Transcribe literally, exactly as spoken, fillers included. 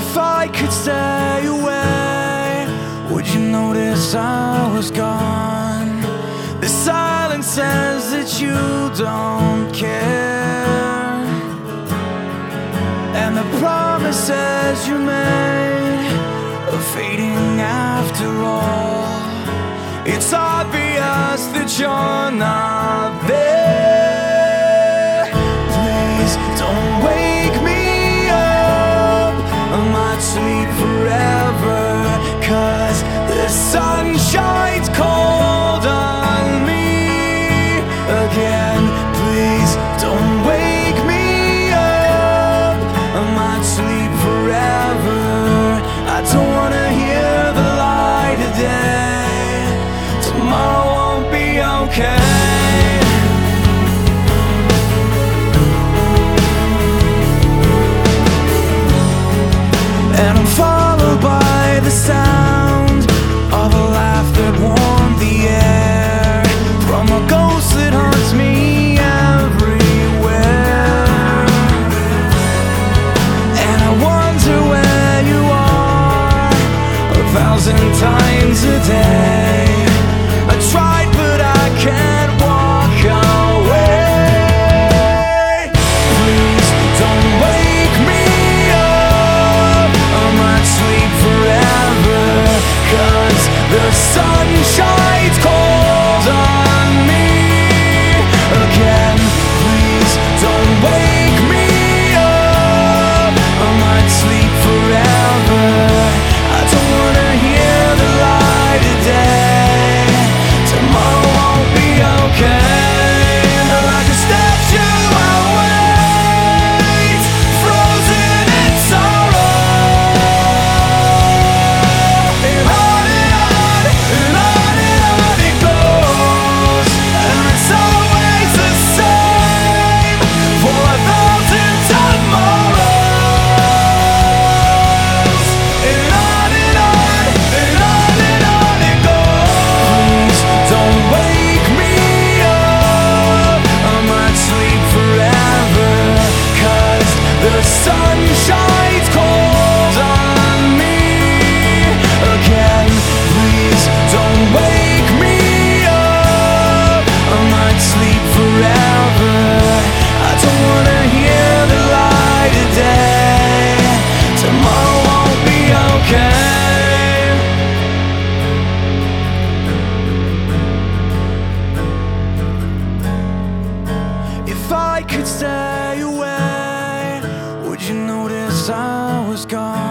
If I could stay away, would you notice I was gone? The silence says that you don't care, and the promises you made are fading after all. It's obvious that you're not there. Please don't wake me up, I might sleep forever, 'cause the sun shines cold on me again. Please don't wake me up, I might sleep forever. I don't wanna hear the light of day. Tomorrow won't be okay. And I'm followed by the sound of a laugh that warmed the air, from a ghost that haunts me everywhere. And I wonder where you are a thousand times a day. I tried but I can't walk away. Please don't wake me up, I might sleep forever, 'cause the sun shines cold on me again. Please don't wake me up, I might sleep forever. I don't wanna hear the light of day. Tomorrow won't be okay. Like a statue I wait, frozen in sorrow. And on and on, and on and on it goes, and it's always the same for a thousand tomorrows. And on and on, and on and on it goes. Please don't wake me up, I might sleep forever, 'cause the sun shines cold on me again. Please don't wake me up, I might sleep forever. I don't wanna hear the light of day. Tomorrow won't be okay. If I could stay away, would you notice I was gone?